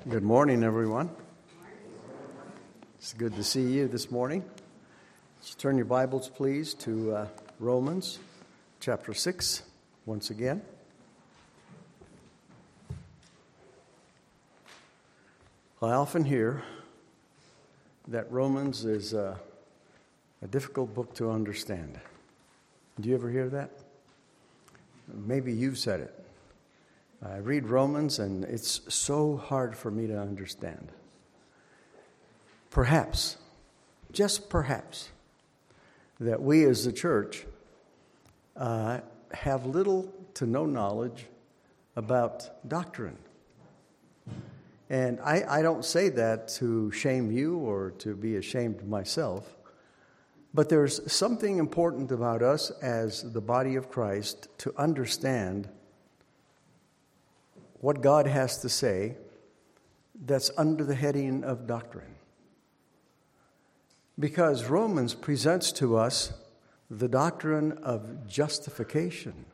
Good morning, everyone. It's good to see you this morning. Let's turn your Bibles, please, to Romans chapter 6 once again. I often hear that Romans is a difficult book to understand. Do you ever hear that? Maybe you've said it. I read Romans, and it's so hard for me to understand. Perhaps, just perhaps, that we as a church have little to no knowledge about doctrine. And I don't say that to shame you or to be ashamed of myself, but there's something important about us as the body of Christ to understand what God has to say that's under the heading of doctrine. Because Romans presents to us the doctrine of justification.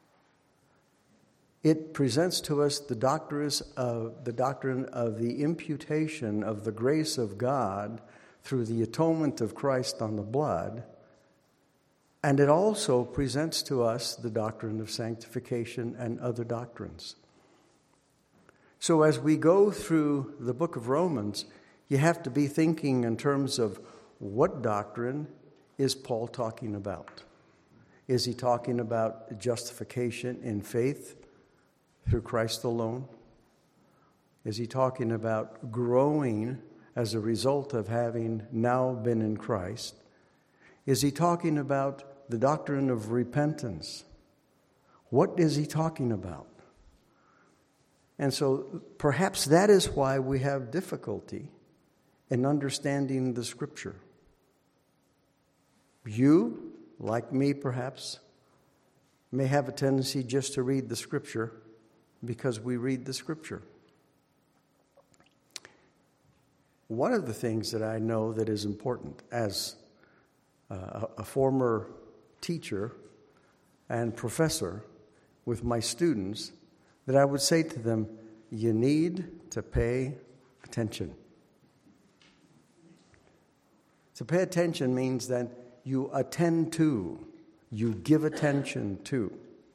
It presents to us the doctrine of the imputation of the grace of God through the atonement of Christ on the blood. And it also presents to us the doctrine of sanctification and other doctrines. So as we go through the book of Romans, you have to be thinking in terms of what doctrine is Paul talking about? Is he talking about justification in faith through Christ alone? Is he talking about growing as a result of having now been in Christ? Is he talking about the doctrine of repentance? What is he talking about? And so perhaps that is why we have difficulty in understanding the Scripture. You, like me perhaps, may have a tendency just to read the Scripture because we read the Scripture. One of the things that I know that is important as a former teacher and professor with my students, that I would say to them, you need to pay attention. To pay attention means that you attend to, you give attention to.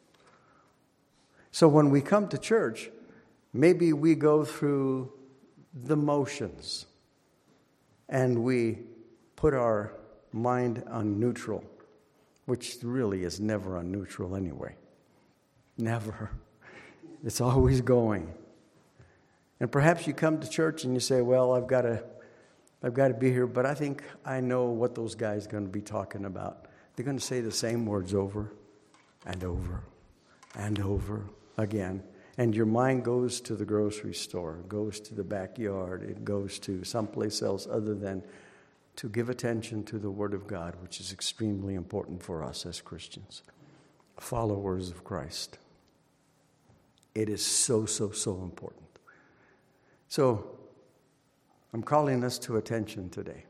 So when we come to church, maybe we go through the motions and we put our mind on neutral, which really is never on neutral anyway. Never. It's always going. And perhaps you come to church and you say, well, I've got to be here, but I think I know what those guys are going to be talking about. They're going to say the same words over and over and over again. And your mind goes to the grocery store, goes to the backyard, it goes to someplace else other than to give attention to the Word of God, which is extremely important for us as Christians, followers of Christ. It is so, so, so important. So, I'm calling us to attention today.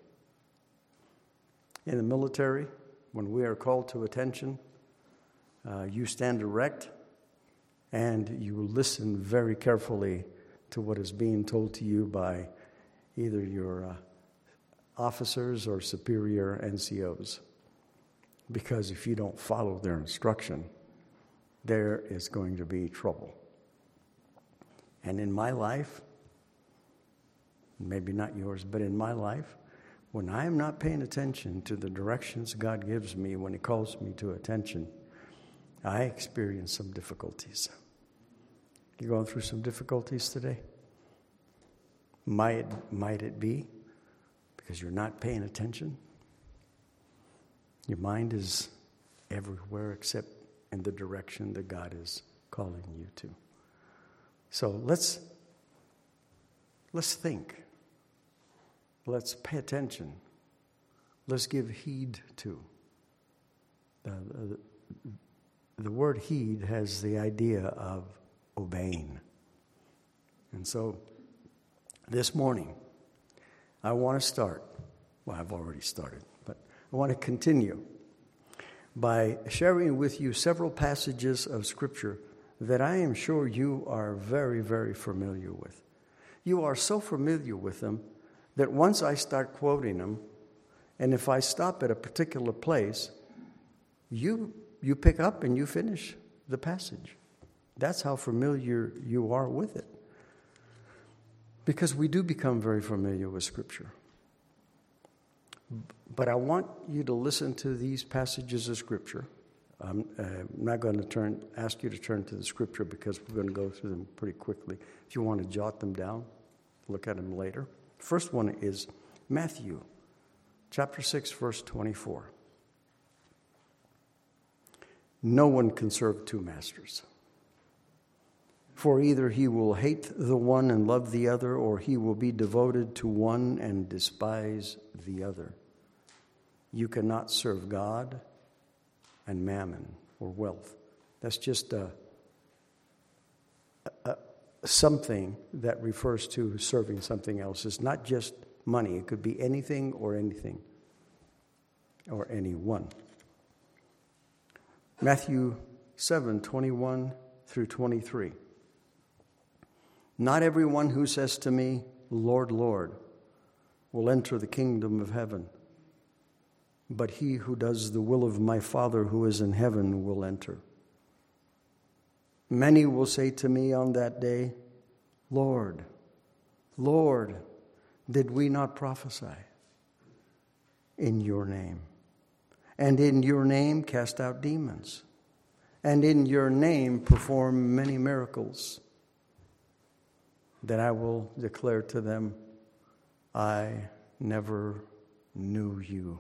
In the military, when we are called to attention, you stand erect and you listen very carefully to what is being told to you by either your officers or superior NCOs. Because if you don't follow their instruction, there is going to be trouble. And in my life, maybe not yours, but in my life, when I am not paying attention to the directions God gives me when He calls me to attention, I experience some difficulties. You going through some difficulties today? Might it be because you're not paying attention? Your mind is everywhere except in the direction that God is calling you to. So let's think. Let's pay attention. Let's give heed to. The word heed has the idea of obeying. And so this morning, I want to start. Well, I've already started, but I want to continue by sharing with you several passages of Scripture that I am sure you are very, very familiar with. You are so familiar with them that once I start quoting them, and if I stop at a particular place, you pick up and you finish the passage. That's how familiar you are with it. Because we do become very familiar with Scripture. But I want you to listen to these passages of Scripture. I'm not going to ask you to turn to the Scripture because we're going to go through them pretty quickly. If you want to jot them down, look at them later. First one is Matthew chapter 6, verse 24. No one can serve two masters. For either he will hate the one and love the other, or he will be devoted to one and despise the other. You cannot serve God and mammon or wealth. That's just something that refers to serving something else. It's not just money. It could be anything or anyone. Matthew 7:21 through 23. Not everyone who says to me, Lord, Lord, will enter the kingdom of heaven, but he who does the will of my Father who is in heaven will enter. Many will say to me on that day, Lord, Lord, did we not prophesy in your name? And in your name cast out demons? And in your name perform many miracles? Then I will declare to them, I never knew you.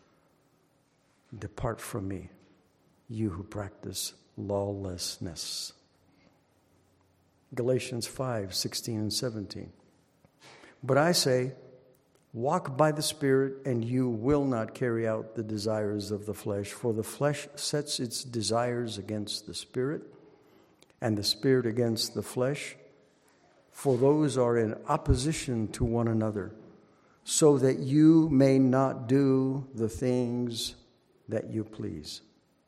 Depart from me, you who practice lawlessness. Galatians 5:16 and 17. But I say, walk by the Spirit, and you will not carry out the desires of the flesh. For the flesh sets its desires against the Spirit, and the Spirit against the flesh. For those are in opposition to one another, so that you may not do the things that you please.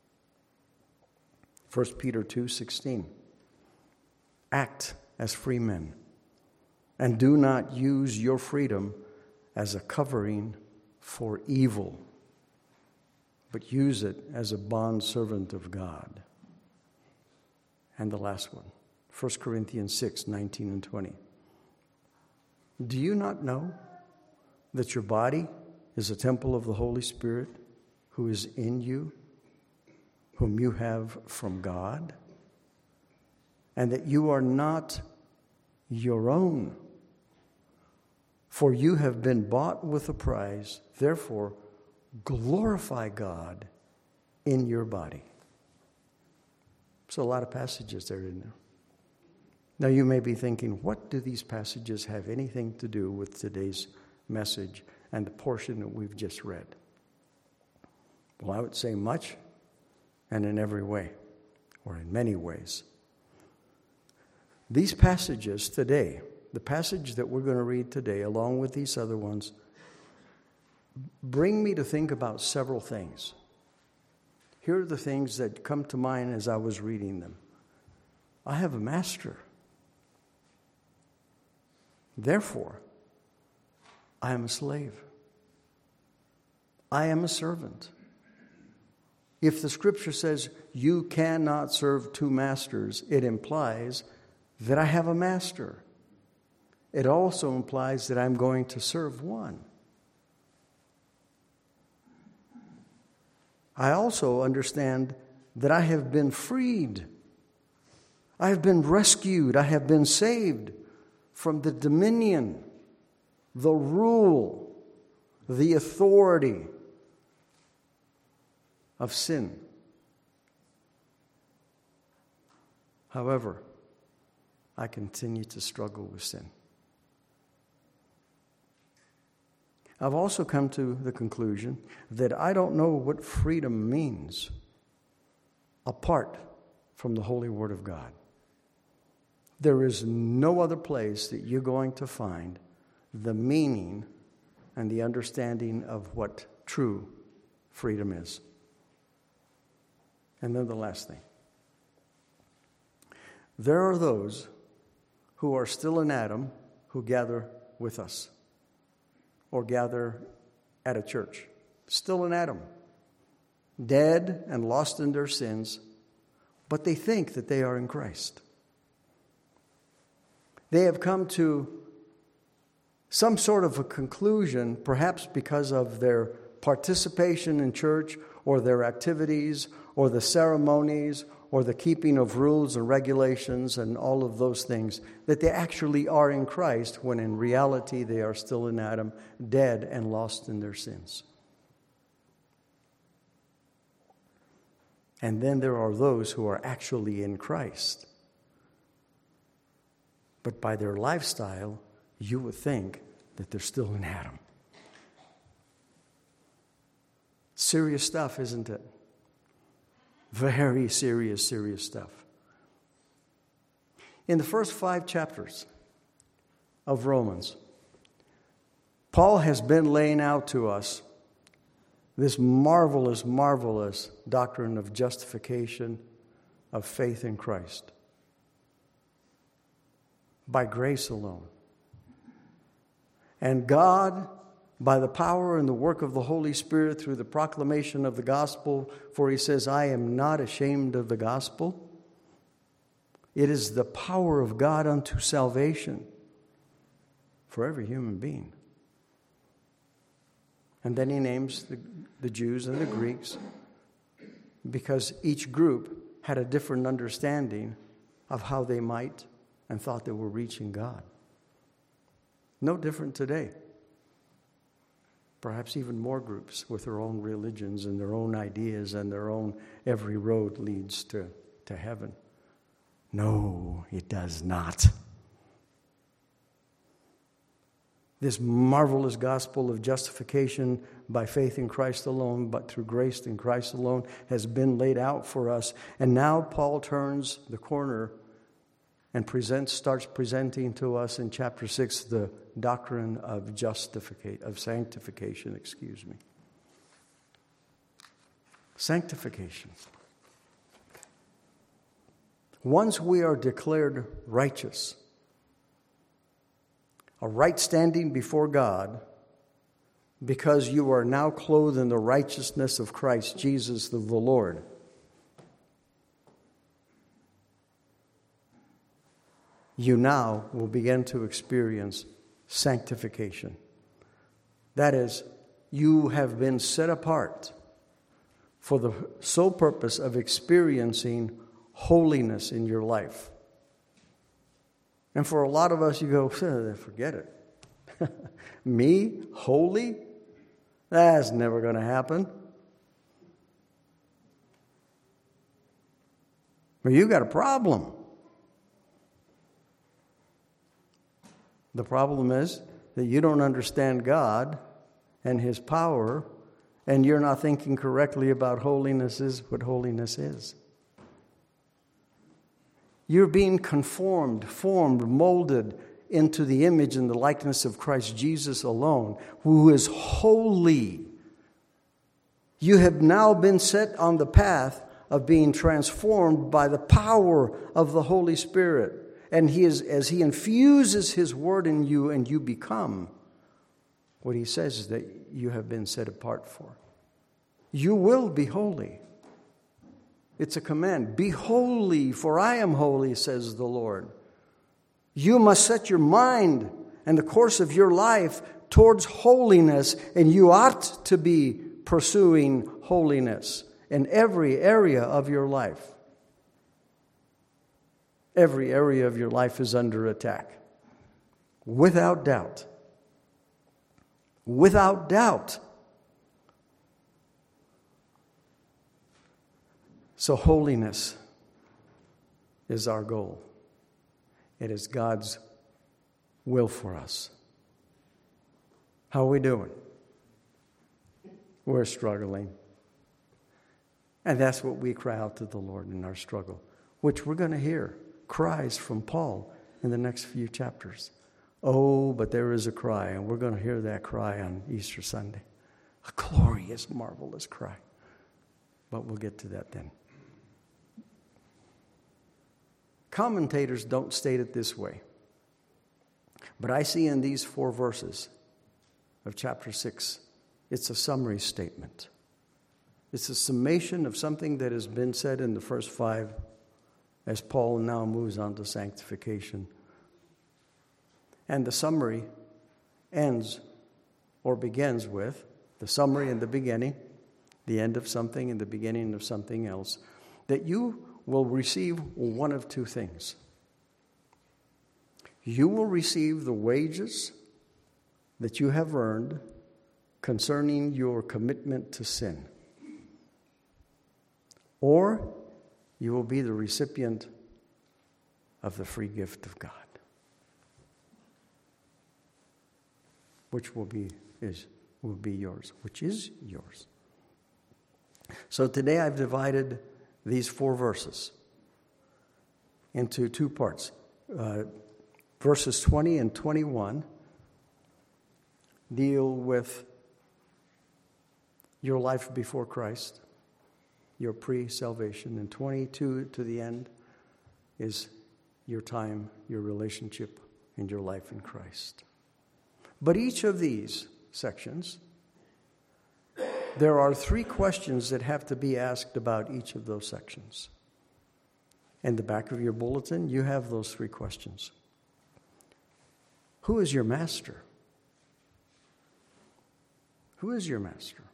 1 Peter 2:16. Act as free men, and do not use your freedom as a covering for evil, but use it as a bondservant of God. And the last one, 1 Corinthians 6:19 and 20. Do you not know that your body is a temple of the Holy Spirit who is in you, whom you have from God, and that you are not your own? For you have been bought with a price. Therefore, glorify God in your body. There's a lot of passages there, isn't there? Now you may be thinking, what do these passages have anything to do with today's message and the portion that we've just read? Well, I would say much, and in every way, or in many ways. These passages today, the passage that we're going to read today, along with these other ones, bring me to think about several things. Here are the things that come to mind as I was reading them. I have a master. Therefore, I am a slave. I am a servant. If the Scripture says you cannot serve two masters, it implies that I have a master. It also implies that I'm going to serve one. I also understand that I have been freed. I have been rescued. I have been saved from the dominion, the rule, the authority of sin. However, I continue to struggle with sin. I've also come to the conclusion that I don't know what freedom means apart from the Holy Word of God. There is no other place that you're going to find the meaning and the understanding of what true freedom is. And then the last thing. There are those who are still in Adam who gather with us or gather at a church. Still in Adam, dead and lost in their sins, but they think that they are in Christ. They have come to some sort of a conclusion, perhaps because of their participation in church or their activities or the ceremonies or the keeping of rules and regulations and all of those things, that they actually are in Christ when in reality they are still in Adam, dead and lost in their sins. And then there are those who are actually in Christ. But by their lifestyle, you would think that they're still in Adam. Serious stuff, isn't it? Very serious stuff. In the first 5 chapters of Romans, Paul has been laying out to us this marvelous doctrine of justification, of faith in Christ. By grace alone. And God, by the power and the work of the Holy Spirit through the proclamation of the gospel, for he says, I am not ashamed of the gospel. It is the power of God unto salvation for every human being. And then he names the Jews and the Greeks because each group had a different understanding of how they might and thought they were reaching God. No different today. Perhaps even more groups with their own religions and their own ideas and their own every road leads to heaven. No, it does not. This marvelous gospel of justification by faith in Christ alone, but through grace in Christ alone, has been laid out for us. And now Paul turns the corner and starts presenting to us in chapter 6 the doctrine of sanctification. Sanctification. Once we are declared righteous, a right standing before God, because you are now clothed in the righteousness of Christ Jesus the Lord. You now will begin to experience sanctification. That is, you have been set apart for the sole purpose of experiencing holiness in your life. And for a lot of us, you go, forget it. Me? Holy? That's never going to happen. Well, you got a problem. The problem is that you don't understand God and His power, and you're not thinking correctly about what holiness is. You're being conformed, formed, molded into the image and the likeness of Christ Jesus alone, who is holy. You have now been set on the path of being transformed by the power of the Holy Spirit. And as He infuses His word in you and you become what He says is that you have been set apart for. You will be holy. It's a command. Be holy, for I am holy, says the Lord. You must set your mind and the course of your life towards holiness, and you ought to be pursuing holiness in every area of your life. Every area of your life is under attack. Without doubt. Without doubt. So holiness is our goal. It is God's will for us. How are we doing? We're struggling. And that's what we cry out to the Lord in our struggle, which we're going to hear cries from Paul in the next few chapters. Oh, but there is a cry, and we're going to hear that cry on Easter Sunday. A glorious, marvelous cry. But we'll get to that then. Commentators don't state it this way. But I see in these 4 verses of chapter 6, it's a summary statement. It's a summation of something that has been said in the first 5 as Paul now moves on to sanctification. And the summary ends or begins with the summary in the beginning, the end of something and the beginning of something else, that you will receive one of 2 things. You will receive the wages that you have earned concerning your commitment to sin. Or you will be the recipient of the free gift of God, which will be yours, which is yours. So today I've divided these 4 verses into 2 parts. Verses 20 and 21 deal with your life before Christ, your pre-salvation, and 22 to the end is your time, your relationship, and your life in Christ. But each of these sections, there are 3 questions that have to be asked about each of those sections. In the back of your bulletin, you have those 3 questions. Who is your master? Who is your master?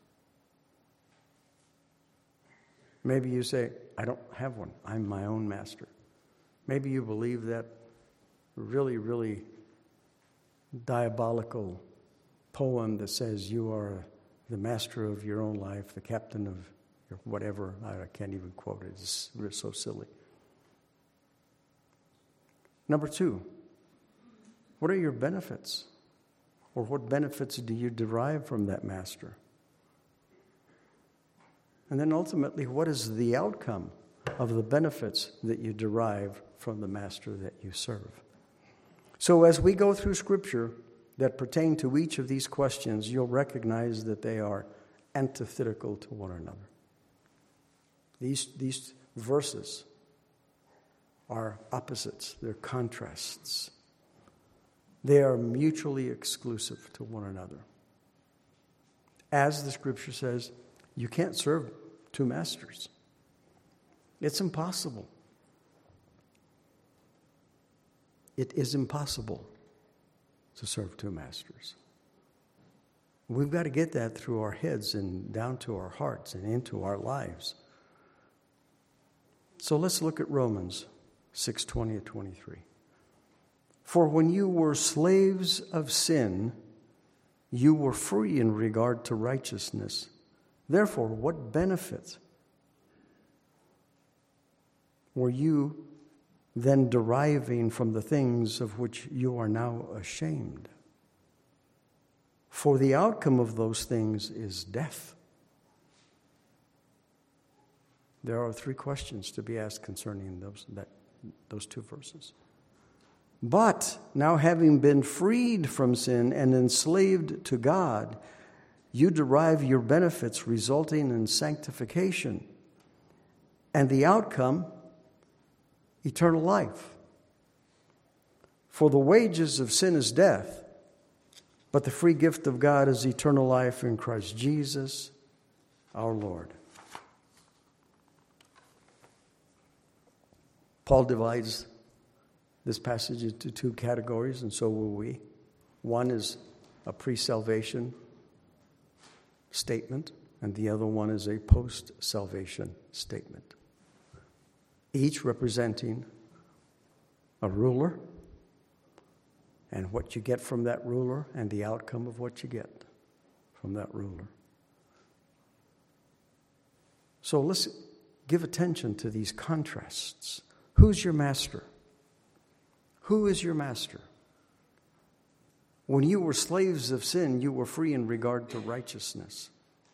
Maybe you say, I don't have one. I'm my own master. Maybe you believe that really, really diabolical poem that says you are the master of your own life, the captain of your whatever. I can't even quote it. It's so silly. Number 2, what are your benefits? Or what benefits do you derive from that master? And then ultimately, what is the outcome of the benefits that you derive from the master that you serve? So as we go through Scripture that pertain to each of these questions, you'll recognize that they are antithetical to one another. These verses are opposites. They're contrasts. They are mutually exclusive to one another. As the Scripture says, you can't serve 2 masters. It's impossible. It is impossible to serve 2 masters. We've got to get that through our heads and down to our hearts and into our lives. So let's look at Romans 6:20-23. For when you were slaves of sin, you were free in regard to righteousness. Therefore, what benefit were you then deriving from the things of which you are now ashamed? For the outcome of those things is death. There are 3 questions to be asked concerning those 2 verses. But now having been freed from sin and enslaved to God, you derive your benefits resulting in sanctification. And the outcome, eternal life. For the wages of sin is death, but the free gift of God is eternal life in Christ Jesus our Lord. Paul divides this passage into 2 categories, and so will we. One is a pre-salvation statement, and the other one is a post-salvation statement. Each representing a ruler and what you get from that ruler and the outcome of what you get from that ruler. So let's give attention to these contrasts. Who's your master? Who is your master? When you were slaves of sin, you were free in regard to righteousness.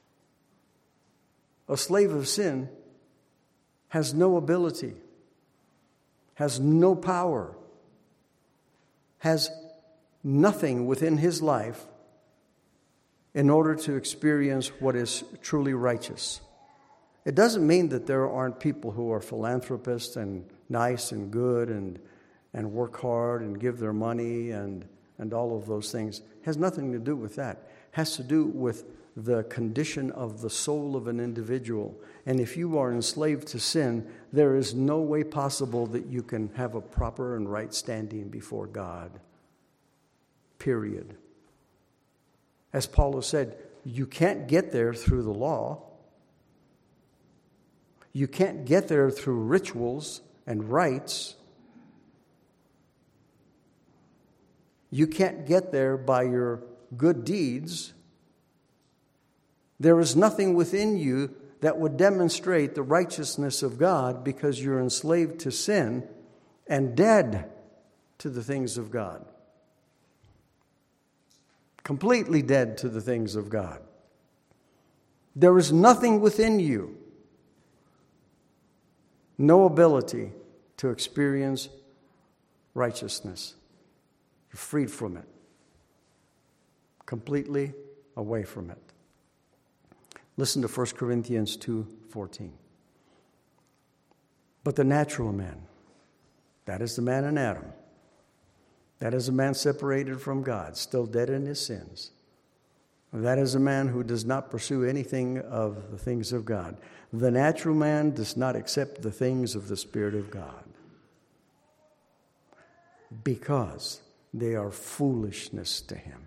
A slave of sin has no ability, has no power, has nothing within his life in order to experience what is truly righteous. It doesn't mean that there aren't people who are philanthropists and nice and good and work hard and give their money and and all of those things. Has nothing to do with that. Has to do with the condition of the soul of an individual. And if you are enslaved to sin, there is no way possible that you can have a proper and right standing before God. Period. As Paul has said, you can't get there through the law. You can't get there through rituals and rites. You can't get there by your good deeds. There is nothing within you that would demonstrate the righteousness of God because you're enslaved to sin and dead to the things of God. Completely dead to the things of God. There is nothing within you, no ability to experience righteousness. You're freed from it. Completely away from it. Listen to 1 Corinthians 2:14. But the natural man, that is the man in Adam, that is a man separated from God, still dead in his sins. That is a man who does not pursue anything of the things of God. The natural man does not accept the things of the Spirit of God because they are foolishness to him.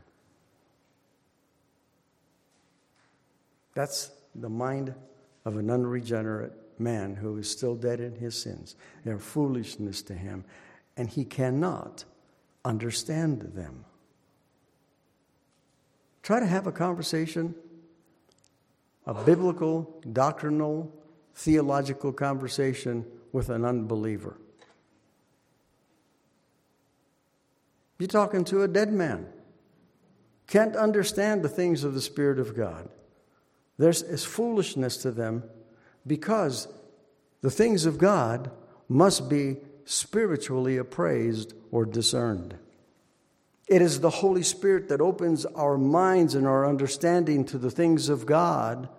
That's the mind of an unregenerate man who is still dead in his sins. They're foolishness to him, and he cannot understand them. Try to have a conversation, a biblical, doctrinal, theological conversation with an unbeliever. You're talking to a dead man. Can't understand the things of the Spirit of God. It's foolishness to them because the things of God must be spiritually appraised or discerned. It is the Holy Spirit that opens our minds and our understanding to the things of God,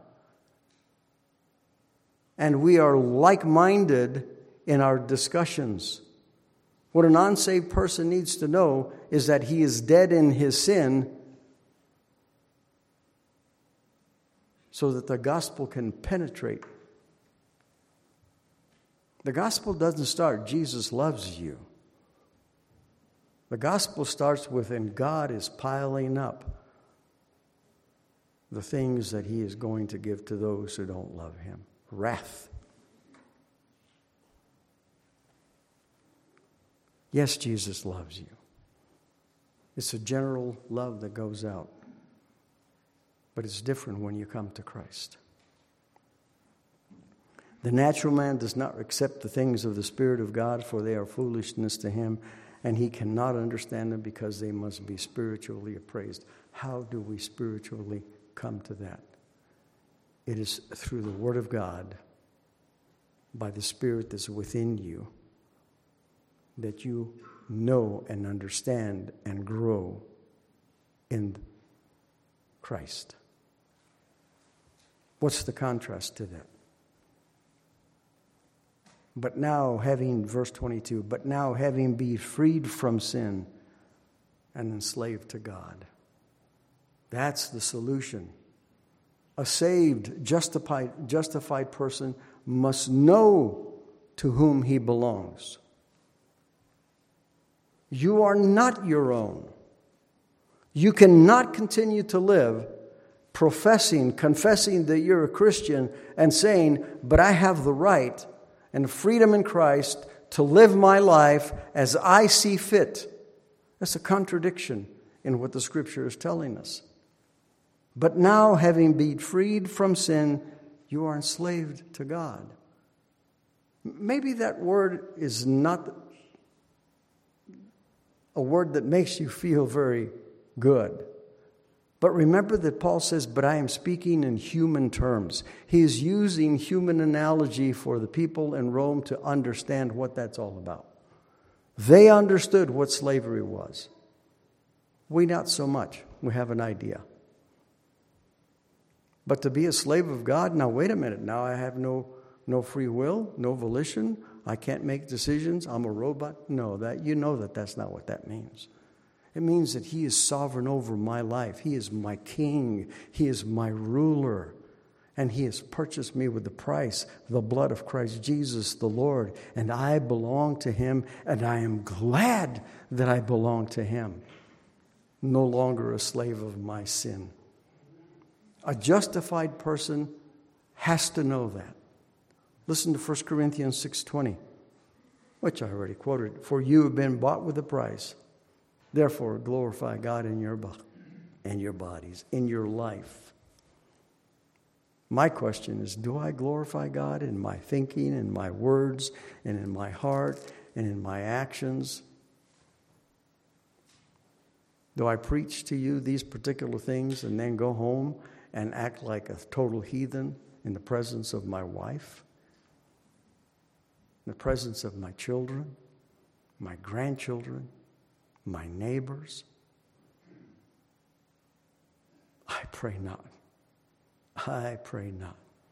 and we are like-minded in our discussions. What an unsaved person needs to know is that he is dead in his sin so that the gospel can penetrate. The gospel doesn't start, Jesus loves you. The gospel starts with, and God is piling up the things that he is going to give to those who don't love him. Wrath. Yes, Jesus loves you. It's a general love that goes out. But it's different when you come to Christ. The natural man does not accept the things of the Spirit of God, for they are foolishness to him, and he cannot understand them because they must be spiritually appraised. How do we spiritually come to that? It is through the Word of God, by the Spirit that's within you, that you know and understand and grow in Christ. What's the contrast to that? But now verse 22, but now having been freed from sin and enslaved to God. That's the solution. A saved, justified person must know to whom he belongs. You are not your own. You cannot continue to live confessing that you're a Christian and saying, but I have the right and freedom in Christ to live my life as I see fit. That's a contradiction in what the Scripture is telling us. But now, having been freed from sin, you are enslaved to God. Maybe that word is not a word that makes you feel very good. But remember that Paul says, but I am speaking in human terms. He is using human analogy for the people in Rome to understand what that's all about. They understood what slavery was. We not so much. We have an idea. But to be a slave of God, now wait a minute. Now I have no free will, no volition. I can't make decisions. I'm a robot. No, that's not what that means. It means that He is sovereign over my life. He is my king. He is my ruler. And He has purchased me with the price, the blood of Christ Jesus the Lord. And I belong to Him, and I am glad that I belong to Him. No longer a slave of my sin. A justified person has to know that. Listen to 1 Corinthians 6:20, which I already quoted. For you have been bought with a price. Therefore, glorify God in your bodies, in your life. My question is, do I glorify God in my thinking, in my words, and in my heart, and in my actions? Do I preach to you these particular things and then go home and act like a total heathen in the presence of my wife, in the presence of my children, my grandchildren, my neighbors? I pray not. I pray not.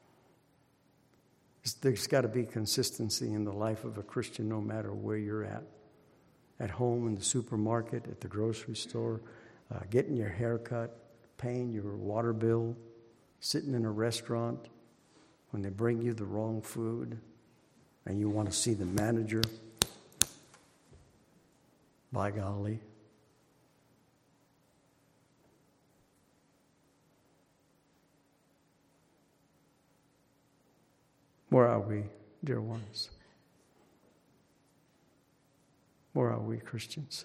There's got to be consistency in the life of a Christian no matter where you're at home, in the supermarket, at the grocery store, getting your hair cut, paying your water bill, sitting in a restaurant when they bring you the wrong food and you want to see the manager. By golly. Where are we, dear ones? Where are we, Christians?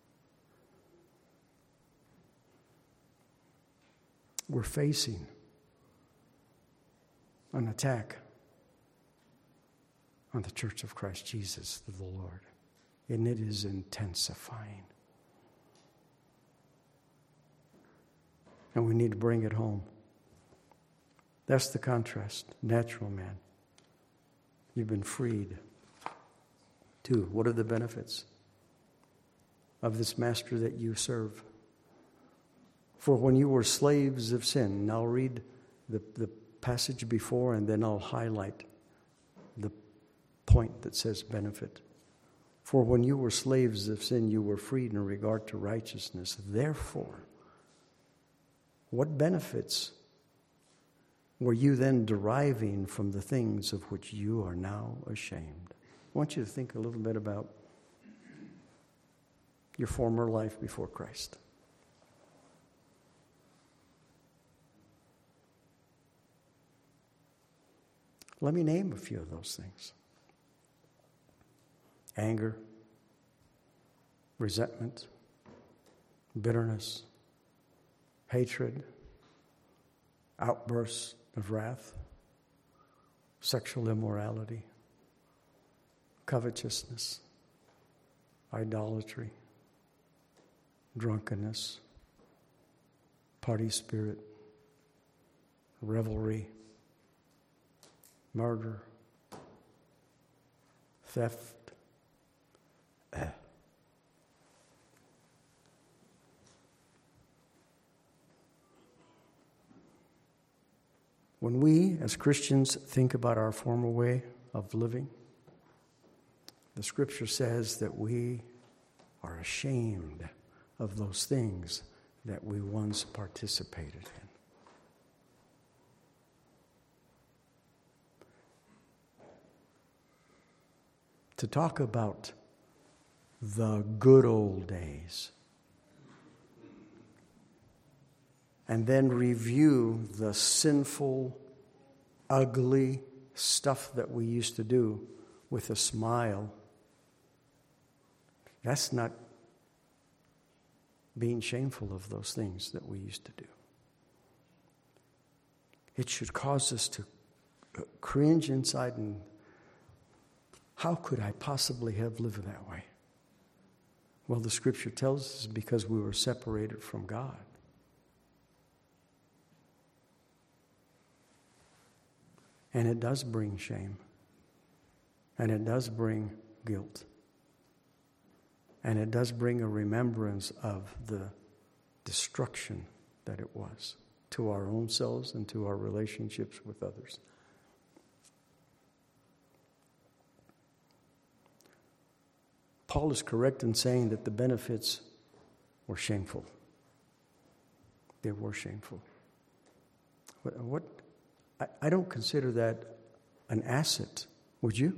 We're facing an attack on the Church of Christ Jesus, the Lord, and it is intensifying. And we need to bring it home. That's the contrast. Natural man. You've been freed. 2, what are the benefits of this master that you serve? For when you were slaves of sin, and I'll read the passage before and then I'll highlight the point that says benefit. For when you were slaves of sin, you were freed in regard to righteousness. Therefore, what benefits were you then deriving from the things of which you are now ashamed? I want you to think a little bit about your former life before Christ. Let me name a few of those things. Anger, resentment, bitterness, hatred, outbursts of wrath, sexual immorality, covetousness, idolatry, drunkenness, party spirit, revelry, murder, theft. When we, as Christians, think about our former way of living, the Scripture says that we are ashamed of those things that we once participated in. To talk about the good old days and then review the sinful, ugly stuff that we used to do with a smile, that's not being shameful of those things that we used to do. It should cause us to cringe inside and how could I possibly have lived that way? Well, the Scripture tells us because we were separated from God. And it does bring shame. And it does bring guilt. And it does bring a remembrance of the destruction that it was to our own selves and to our relationships with others. Paul is correct in saying that the benefits were shameful. They were shameful. I don't consider that an asset. Would you?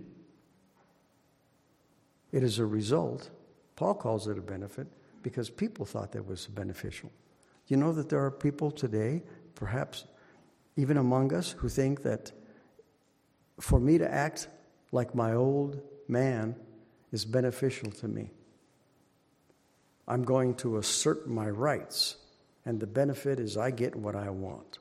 It is a result. Paul calls it a benefit because people thought that was beneficial. You know that there are people today, perhaps even among us, who think that for me to act like my old man is beneficial to me. I'm going to assert my rights, and the benefit is I get what I want.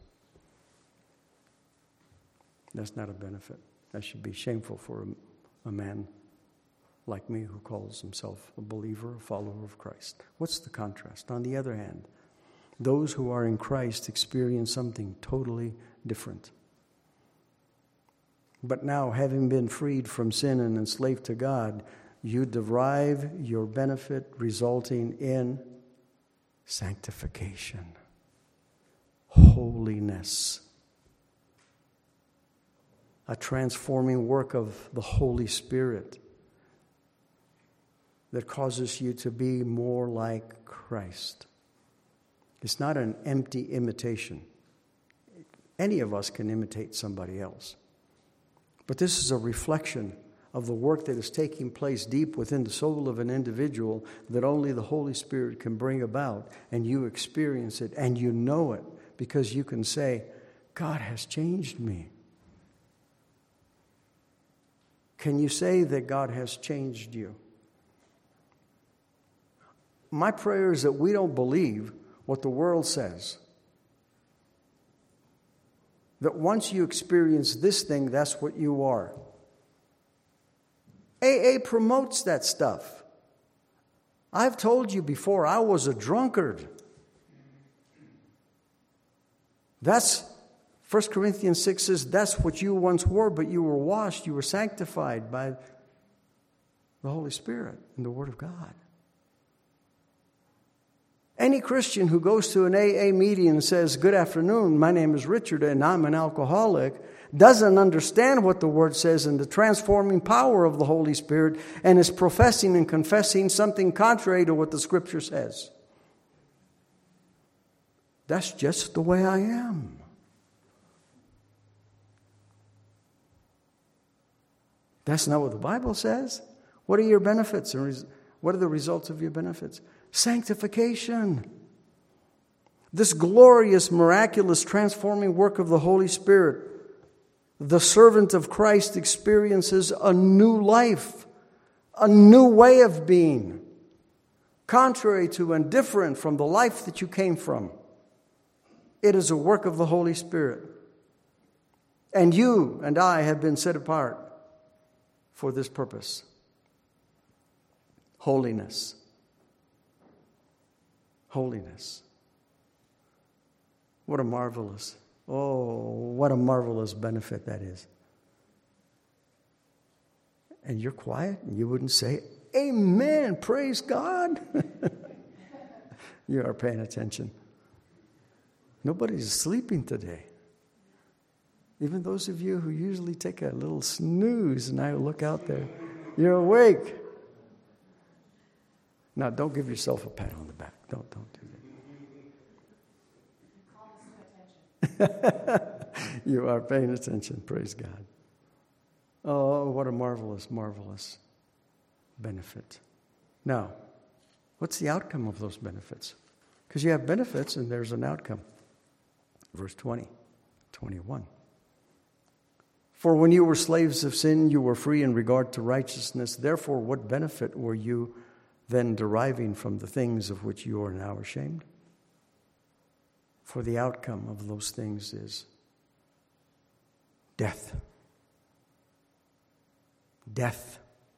That's not a benefit. That should be shameful for a man like me who calls himself a believer, a follower of Christ. What's the contrast? On the other hand, those who are in Christ experience something totally different. But now, having been freed from sin and enslaved to God, you derive your benefit resulting in sanctification, holiness, a transforming work of the Holy Spirit that causes you to be more like Christ. It's not an empty imitation. Any of us can imitate somebody else. But this is a reflection of the work that is taking place deep within the soul of an individual that only the Holy Spirit can bring about, and you experience it and you know it because you can say, God has changed me. Can you say that God has changed you? My prayer is that we don't believe what the world says. That once you experience this thing, that's what you are. AA promotes that stuff. I've told you before, I was a drunkard. That's 1 Corinthians 6 says, that's what you once were, but you were washed, you were sanctified by the Holy Spirit and the Word of God. Any Christian who goes to an AA meeting and says, good afternoon, my name is Richard and I'm an alcoholic, doesn't understand what the Word says and the transforming power of the Holy Spirit and is professing and confessing something contrary to what the Scripture says. That's just the way I am. That's not what the Bible says. What are your benefits? What are the results of your benefits? Sanctification. This glorious, miraculous, transforming work of the Holy Spirit. The servant of Christ experiences a new life, a new way of being, contrary to and different from the life that you came from. It is a work of the Holy Spirit. And you and I have been set apart for this purpose. Holiness. Holiness. What a marvelous benefit that is. And you're quiet and you wouldn't say, amen, praise God. You are paying attention. Nobody's sleeping today. Even those of you who usually take a little snooze and I look out there, you're awake. Now, don't give yourself a pat on the back. Don't do that. You are paying attention. Praise God. Oh, what a marvelous, marvelous benefit. Now, what's the outcome of those benefits? Because you have benefits and there's an outcome. Verse 20, 21. For when you were slaves of sin, you were free in regard to righteousness. Therefore, what benefit were you then deriving from the things of which you are now ashamed? For the outcome of those things is death. Death.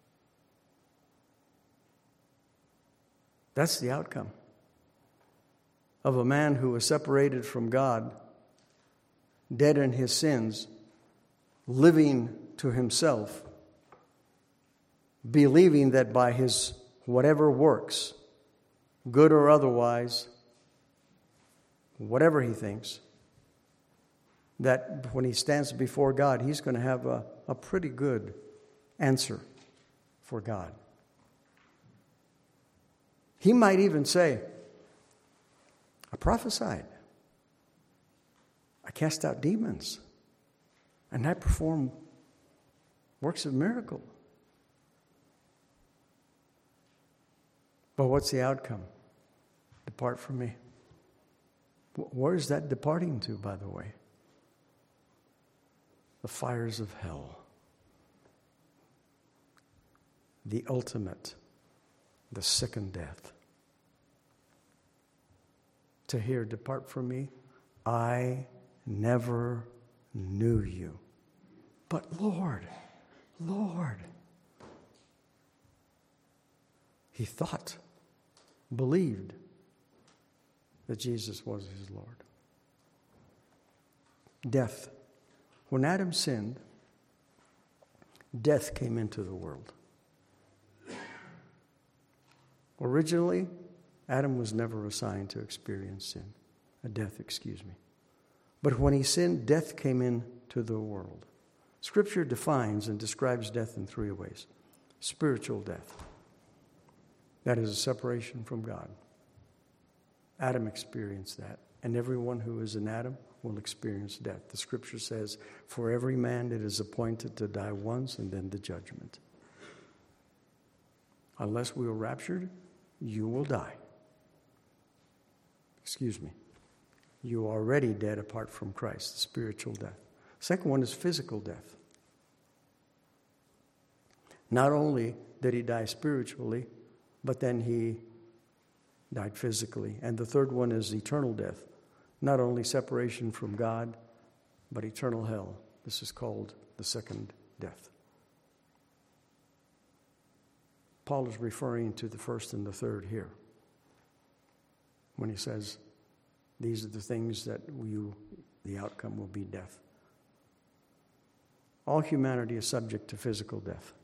That's the outcome of a man who was separated from God, dead in his sins, living to himself, believing that by his whatever works, good or otherwise, whatever he thinks, that when he stands before God, he's going to have a pretty good answer for God. He might even say, I prophesied. I cast out demons. And I performed works of miracle. But what's the outcome? Depart from me. Where is that departing to, by the way? The fires of hell. The ultimate, the second death. To hear, depart from me, I never knew you. But Lord, he thought, believed that Jesus was his Lord. Death. When Adam sinned, death came into the world. Originally, Adam was never assigned to experience sin. But when he sinned, death came into the world. Scripture defines and describes death in three ways. Spiritual death. That is a separation from God. Adam experienced that. And everyone who is in Adam will experience death. The Scripture says, for every man it is appointed to die once and then the judgment. Unless we are raptured, you will die. You are already dead apart from Christ, spiritual death. Second one is physical death. Not only did he die spiritually, but then he died physically. And the third one is eternal death. Not only separation from God, but eternal hell. This is called the second death. Paul is referring to the first and the third here when he says, these are the things that the outcome will be death. All humanity is subject to physical death.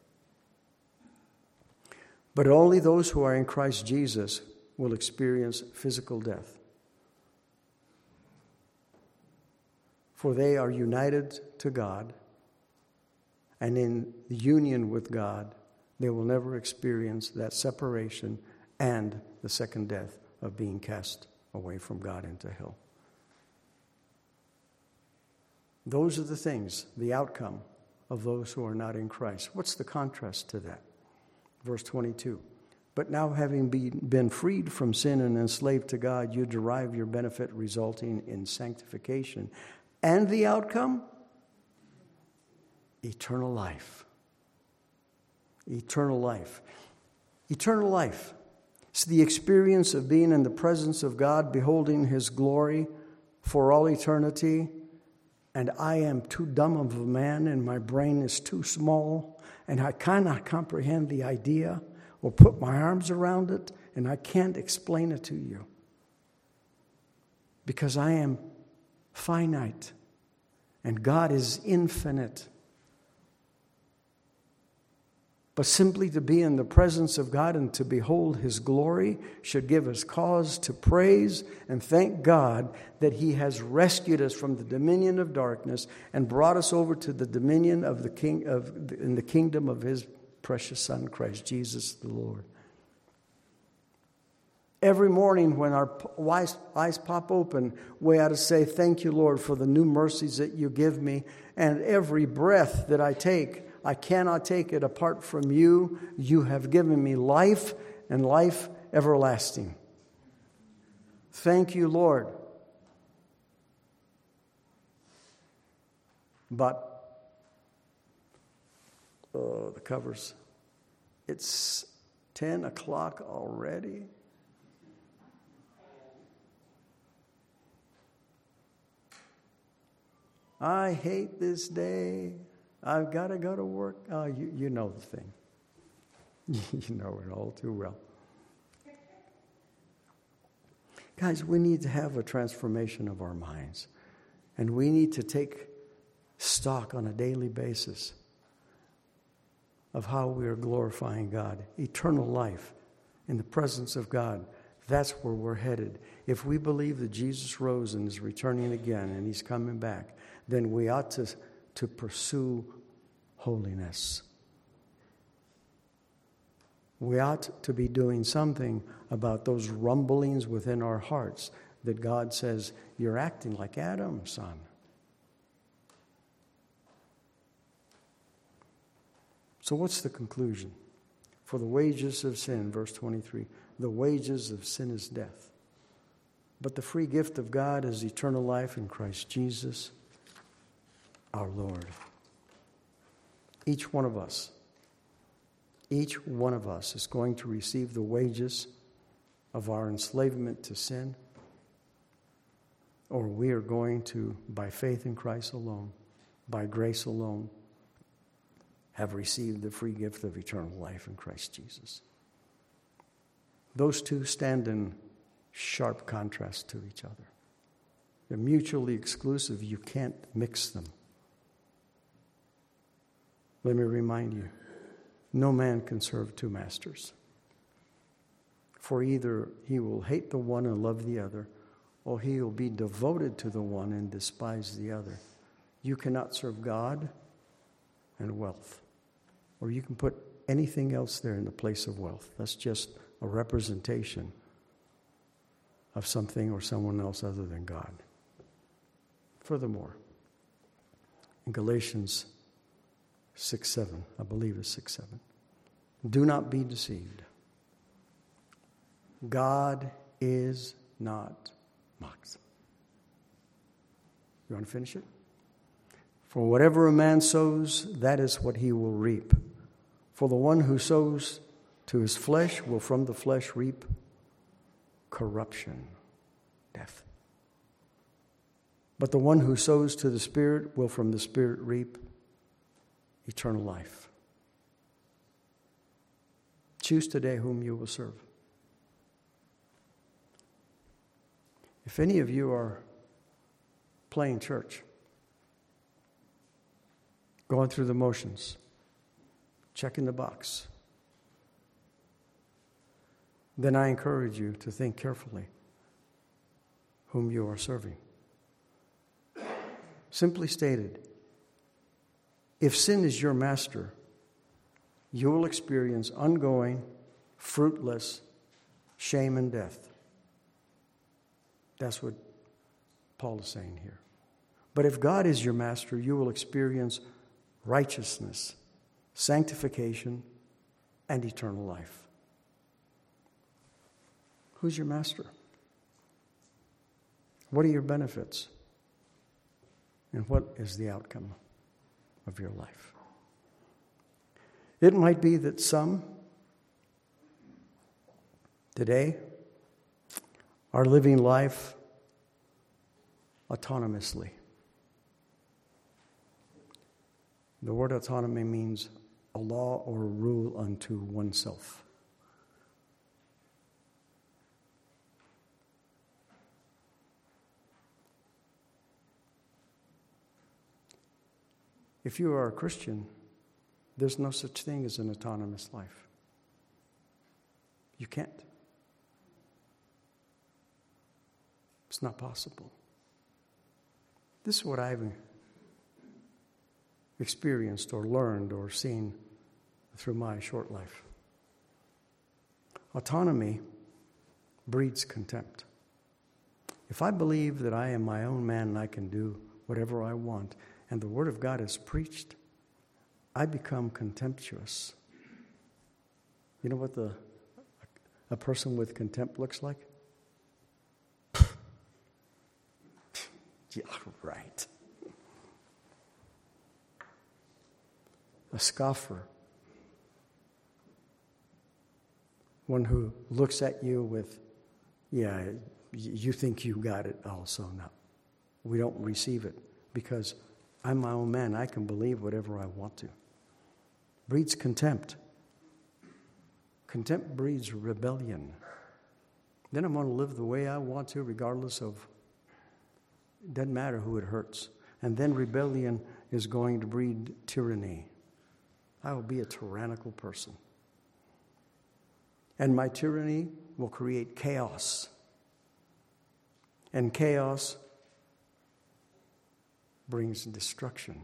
But only those who are in Christ Jesus will experience physical death. For they are united to God, and in union with God, they will never experience that separation and the second death of being cast away from God into hell. Those are the things, the outcome of those who are not in Christ. What's the contrast to that? Verse 22. But now having been freed from sin and enslaved to God, you derive your benefit resulting in sanctification. And the outcome? Eternal life. Eternal life. Eternal life. It's the experience of being in the presence of God, beholding his glory for all eternity. And I am too dumb of a man, and my brain is too small, and I cannot comprehend the idea or put my arms around it, and I can't explain it to you. Because I am finite, and God is infinite. But simply to be in the presence of God and to behold his glory should give us cause to praise and thank God that he has rescued us from the dominion of darkness and brought us over to the dominion of the in the kingdom of his precious Son, Christ Jesus the Lord. Every morning when our eyes pop open, we ought to say, thank you, Lord, for the new mercies that you give me. And every breath that I take, I cannot take it apart from you. You have given me life and life everlasting. Thank you, Lord. But, the covers. It's 10 o'clock already. I hate this day. I've got to go to work. Oh, you know the thing. You know it all too well. Guys, we need to have a transformation of our minds. And we need to take stock on a daily basis of how we are glorifying God. Eternal life in the presence of God. That's where we're headed. If we believe that Jesus rose and is returning again and he's coming back, then we ought to pursue holiness. We ought to be doing something about those rumblings within our hearts that God says, you're acting like Adam, son. So what's the conclusion? For the wages of sin, verse 23, the wages of sin is death. But the free gift of God is eternal life in Christ Jesus, our Lord. Each one of us is going to receive the wages of our enslavement to sin, or we are going to, by faith in Christ alone, by grace alone, have received the free gift of eternal life in Christ Jesus. Those two stand in sharp contrast to each other. They're mutually exclusive. You can't mix them. Let me remind you, no man can serve two masters. For either he will hate the one and love the other, or he will be devoted to the one and despise the other. You cannot serve God and wealth. Or you can put anything else there in the place of wealth. That's just a representation of something or someone else other than God. Furthermore, in Galatians 6:7, I believe it's 6:7, do not be deceived. God is not mocked. You want to finish it? For whatever a man sows, that is what he will reap. For the one who sows to his flesh will from the flesh reap corruption, death. But the one who sows to the Spirit will from the Spirit reap eternal life. Choose today whom you will serve. If any of you are playing church, going through the motions, checking the box, then I encourage you to think carefully whom you are serving. Simply stated, if sin is your master, you will experience ongoing, fruitless shame and death. That's what Paul is saying here. But if God is your master, you will experience righteousness, sanctification, and eternal life. Who's your master? What are your benefits? And what is the outcome of your life? It might be that some today are living life autonomously. The word autonomy means a law or a rule unto oneself. If you are a Christian, there's no such thing as an autonomous life. You can't. It's not possible. This is what I've experienced or learned or seen through my short life. Autonomy breeds contempt. If I believe that I am my own man and I can do whatever I want, and the Word of God is preached, I become contemptuous. You know what a person with contempt looks like? Yeah, right. A scoffer. One who looks at you with, yeah, you think you got it also. No, we don't receive it because I'm my own man. I can believe whatever I want to. Breeds contempt. Contempt breeds rebellion. Then I'm going to live the way I want to regardless of, it doesn't matter who it hurts. And then rebellion is going to breed tyranny. I will be a tyrannical person. And my tyranny will create chaos. And chaos brings destruction.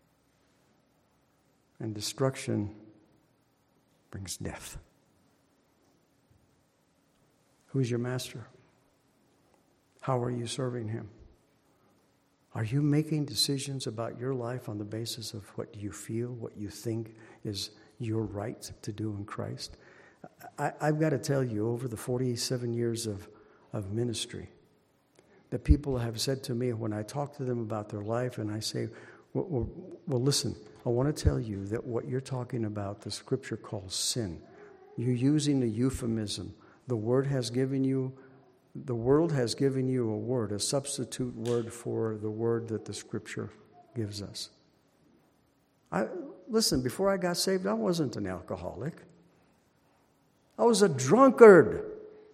And destruction brings death. Who's your master? How are you serving Him? Are you making decisions about your life on the basis of what you feel, what you think is your right to do in Christ? I've got to tell you, over the 47 years of ministry, that people have said to me when I talk to them about their life and I say, well, listen, I want to tell you that what you're talking about, the Scripture calls sin. You're using a euphemism. The world has given you a word, a substitute word for the word that the Scripture gives us. Listen, before I got saved, I wasn't an alcoholic. I was a drunkard.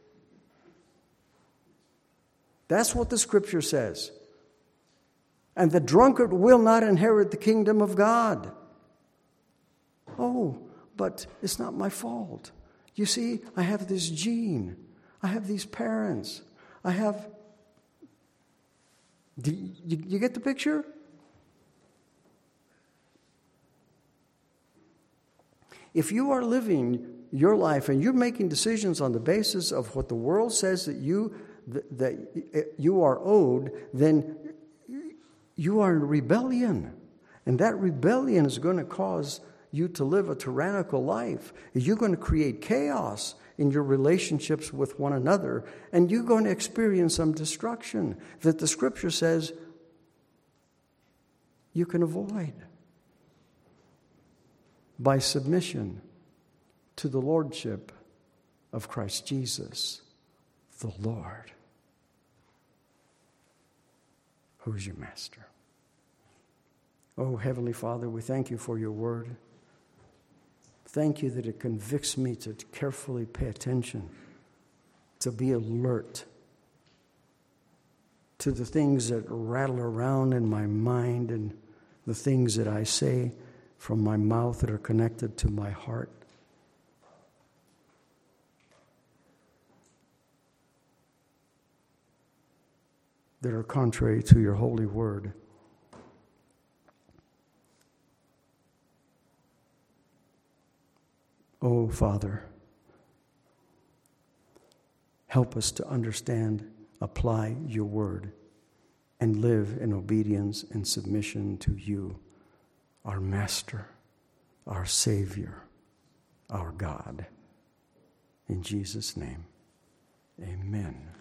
That's what the Scripture says. And the drunkard will not inherit the kingdom of God. Oh, but it's not my fault. You see, I have this gene. I have these parents. I have... You get the picture? If you are living your life and you're making decisions on the basis of what the world says that you are owed, then you are in rebellion. And that rebellion is going to cause you to live a tyrannical life. You're going to create chaos in your relationships with one another, and you're going to experience some destruction that the Scripture says you can avoid by submission to the Lordship of Christ Jesus, the Lord, who is your Master. Oh, Heavenly Father, we thank you for your word. Thank you that it convicts me to carefully pay attention, to be alert to the things that rattle around in my mind and the things that I say from my mouth that are connected to my heart. That are contrary to your holy word. Oh, Father, help us to understand, apply your word, and live in obedience and submission to you, our Master, our Savior, our God. In Jesus' name, amen.